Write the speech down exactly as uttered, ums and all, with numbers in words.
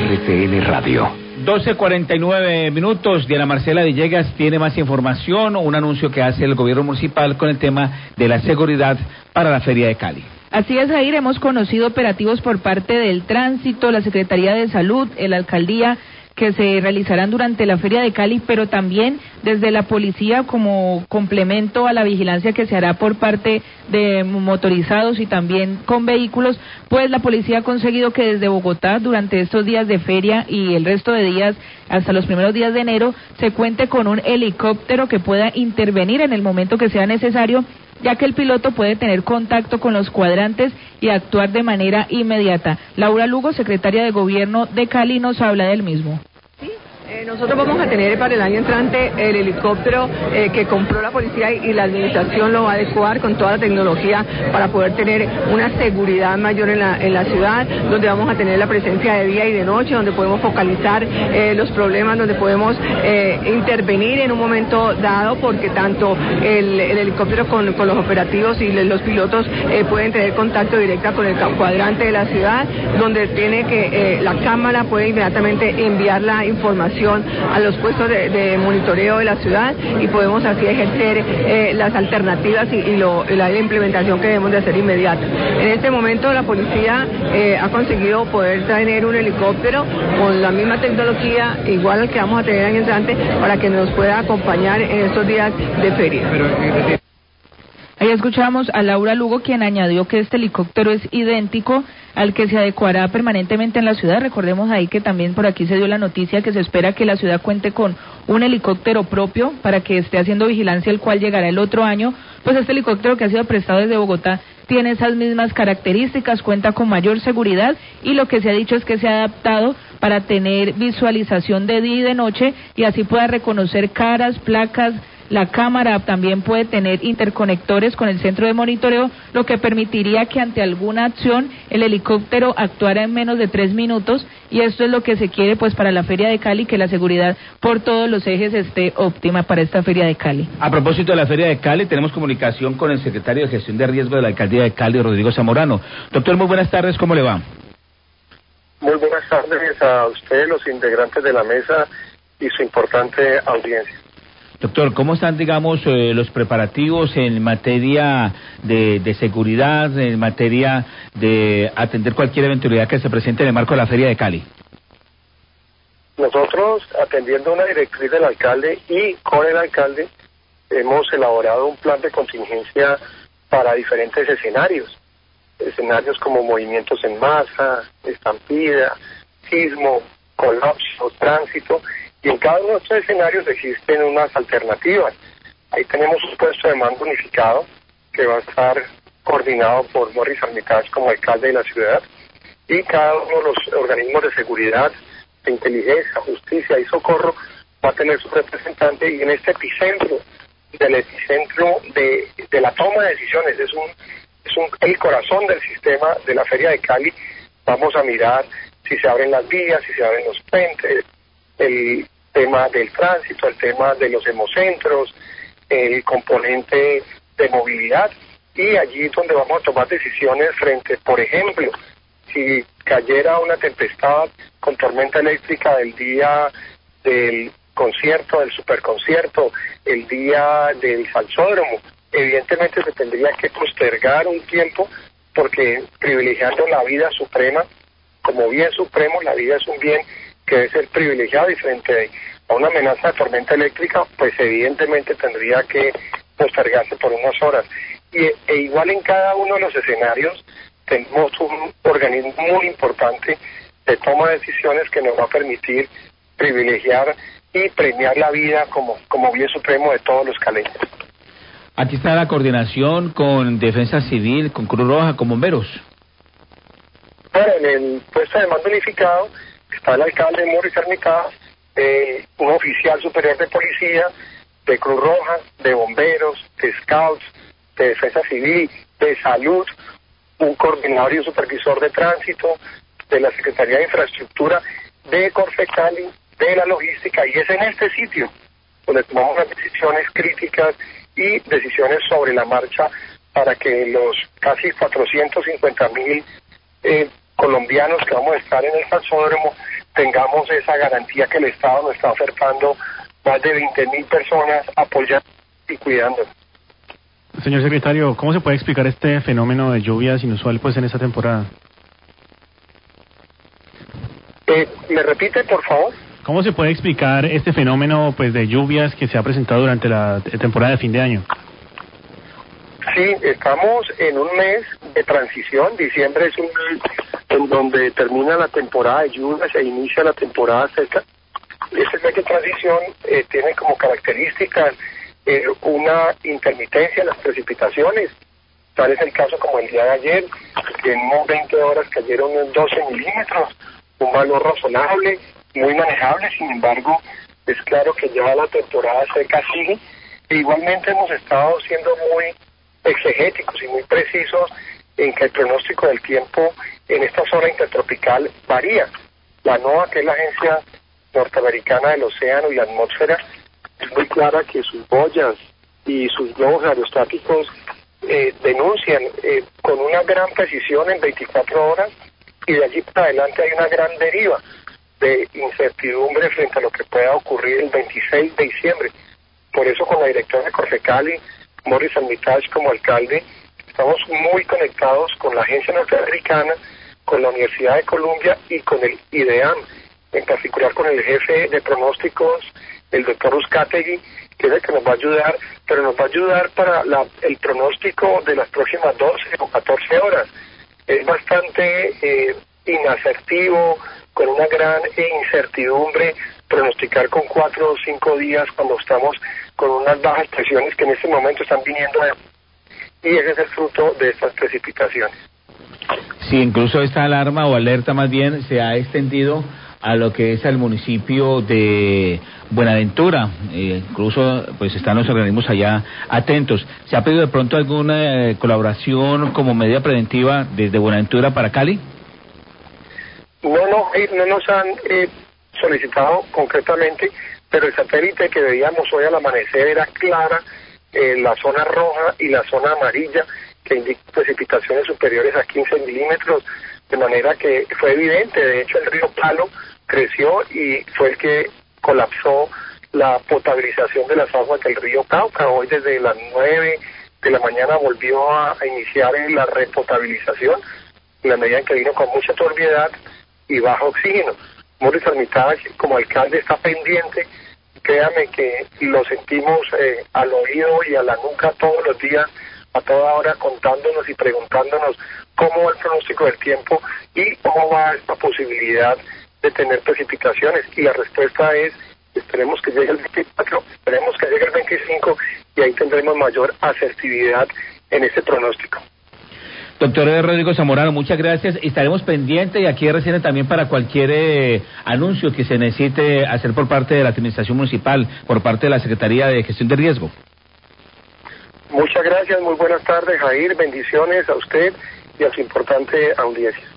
R T N Radio. doce cuarenta y nueve minutos. Diana Marcela Villegas tiene más información, un anuncio que hace el gobierno municipal con el tema de la seguridad para la Feria de Cali. Así es, Jair, hemos conocido operativos por parte del Tránsito, la Secretaría de Salud, la Alcaldía, que se realizarán durante la Feria de Cali, pero también desde la policía como complemento a la vigilancia que se hará por parte de motorizados y también con vehículos, pues la policía ha conseguido que desde Bogotá durante estos días de feria y el resto de días hasta los primeros días de enero se cuente con un helicóptero que pueda intervenir en el momento que sea necesario, ya que el piloto puede tener contacto con los cuadrantes y actuar de manera inmediata. Laura Lugo, secretaria de Gobierno de Cali, nos habla del mismo. Eh, nosotros vamos a tener para el año entrante el helicóptero eh, que compró la policía y, y la administración lo va a adecuar con toda la tecnología para poder tener una seguridad mayor en la, en la ciudad, donde vamos a tener la presencia de día y de noche, donde podemos focalizar eh, los problemas, donde podemos eh, intervenir en un momento dado, porque tanto el, el helicóptero con, con los operativos y los pilotos eh, pueden tener contacto directo con el cuadrante de la ciudad, donde tiene que eh, la cámara puede inmediatamente enviar la información a los puestos de, de monitoreo de la ciudad y podemos así ejercer eh, las alternativas y, y, lo, y la implementación que debemos de hacer inmediata. En este momento la policía eh, ha conseguido poder tener un helicóptero con la misma tecnología igual al que vamos a tener en entrante para que nos pueda acompañar en estos días de feria. Pero, eh, Ahí escuchamos a Laura Lugo, quien añadió que este helicóptero es idéntico al que se adecuará permanentemente en la ciudad. Recordemos ahí que también por aquí se dio la noticia que se espera que la ciudad cuente con un helicóptero propio para que esté haciendo vigilancia, el cual llegará el otro año. Pues este helicóptero que ha sido prestado desde Bogotá tiene esas mismas características, cuenta con mayor seguridad y lo que se ha dicho es que se ha adaptado para tener visualización de día y de noche y así pueda reconocer caras, placas. La cámara también puede tener interconectores con el centro de monitoreo, lo que permitiría que ante alguna acción el helicóptero actuara en menos de tres minutos y esto es lo que se quiere pues para la Feria de Cali, que la seguridad por todos los ejes esté óptima para esta Feria de Cali. A propósito de la Feria de Cali, tenemos comunicación con el secretario de Gestión de Riesgo de la Alcaldía de Cali, Rodrigo Zamorano. Doctor, muy buenas tardes, ¿cómo le va? Muy buenas tardes a ustedes, los integrantes de la mesa y su importante audiencia. Doctor, ¿cómo están, digamos, eh, los preparativos en materia de, de seguridad, en materia de atender cualquier eventualidad que se presente en el marco de la Feria de Cali? Nosotros, atendiendo una directriz del alcalde y con el alcalde, hemos elaborado un plan de contingencia para diferentes escenarios. Escenarios como movimientos en masa, estampida, sismo, colapso, tránsito. Y en cada uno de estos escenarios existen unas alternativas. Ahí tenemos un puesto de mando unificado que va a estar coordinado por Morris Armitage como alcalde de la ciudad y cada uno de los organismos de seguridad, de inteligencia, justicia y socorro va a tener su representante y en este epicentro, del epicentro de, de la toma de decisiones, es un es un el corazón del sistema de la Feria de Cali. Vamos a mirar si se abren las vías, si se abren los puentes, el tema del tránsito, el tema de los hemocentros, el componente de movilidad y allí donde vamos a tomar decisiones frente, por ejemplo, si cayera una tempestad con tormenta eléctrica el día del concierto, del superconcierto, el día del salsódromo, evidentemente se tendría que postergar un tiempo porque privilegiando la vida suprema como bien supremo, la vida es un bien que debe ser privilegiado y frente a una amenaza de tormenta eléctrica, pues evidentemente tendría que postergarse por unas horas. Y e igual en cada uno de los escenarios tenemos un organismo muy importante de toma de decisiones que nos va a permitir privilegiar y premiar la vida como, como bien supremo de todos los caleños. Aquí está la coordinación con Defensa Civil, con Cruz Roja, con bomberos. Bueno, en el puesto de mando unificado está el alcalde Morris Armitage, eh, un oficial superior de policía, de Cruz Roja, de bomberos, de scouts, de defensa civil, de salud, un coordinador y un supervisor de tránsito, de la Secretaría de Infraestructura, de Corfecali, de la logística, y es en este sitio donde tomamos las decisiones críticas y decisiones sobre la marcha para que los casi cuatrocientos cincuenta mil eh, colombianos que vamos a estar en el salsódromo tengamos esa garantía que el Estado nos está ofertando más de veinte mil personas apoyando y cuidando. Señor secretario, ¿cómo se puede explicar este fenómeno de lluvias inusual pues en esta temporada? Eh, ¿Me repite, por favor? ¿Cómo se puede explicar este fenómeno pues de lluvias que se ha presentado durante la temporada de fin de año? Sí, estamos en un mes de transición. Diciembre es un mes en donde termina la temporada de lluvias e inicia la temporada seca. Este mes de transición eh, tiene como características eh, una intermitencia en las precipitaciones. Tal es el caso como el día de ayer, que en unas veinte horas cayeron doce milímetros, un valor razonable, muy manejable. Sin embargo, es claro que ya la temporada seca sigue. E igualmente hemos estado siendo muy exegéticos y muy precisos en que el pronóstico del tiempo en esta zona intertropical varía. La NOAA, que es la agencia norteamericana del océano y la atmósfera, es muy clara que sus boyas y sus globos aerostáticos eh, denuncian eh, con una gran precisión en veinticuatro horas, y de allí para adelante hay una gran deriva de incertidumbre frente a lo que pueda ocurrir el veintiséis de diciembre. Por eso con la directora de Corfecali, Morris Armitage, como alcalde, estamos muy conectados con la agencia norteamericana, con la Universidad de Columbia y con el IDEAM, en particular con el jefe de pronósticos, el doctor Uzcategui, que es el que nos va a ayudar, pero nos va a ayudar para la, el pronóstico de las próximas doce o catorce horas. Es bastante eh, inasertivo, con una gran incertidumbre, pronosticar con cuatro o cinco días cuando estamos con unas bajas presiones que en este momento están viniendo de... y ese es el fruto de estas precipitaciones. Sí, incluso esta alarma o alerta más bien se ha extendido a lo que es el municipio de Buenaventura. Eh, incluso pues están los organismos allá atentos. ¿Se ha pedido de pronto alguna eh, colaboración como medida preventiva desde Buenaventura para Cali? No, no, eh, no nos han eh, solicitado concretamente, pero el satélite que veíamos hoy al amanecer era clara, eh, la zona roja y la zona amarilla, que indica precipitaciones superiores a quince milímetros, de manera que fue evidente. De hecho, el río Palo creció y fue el que colapsó la potabilización de las aguas del río Cauca. Hoy desde las nueve de la mañana volvió a, a iniciar la repotabilización, en la medida en que vino con mucha turbiedad y bajo oxígeno. Morris Armitage, como alcalde, está pendiente. Créame que lo sentimos eh, al oído y a la nuca todos los días, a toda hora, contándonos y preguntándonos cómo va el pronóstico del tiempo y cómo va esta posibilidad de tener precipitaciones. Y la respuesta es: esperemos que llegue el veinticuatro, esperemos que llegue el veinticinco, y ahí tendremos mayor asertividad en este pronóstico. Doctor Rodrigo Zamorano, muchas gracias. Estaremos pendientes y aquí recién también para cualquier eh, anuncio que se necesite hacer por parte de la Administración Municipal, por parte de la Secretaría de Gestión de Riesgo. Muchas gracias, muy buenas tardes, Jair. Bendiciones a usted y a su importante audiencia.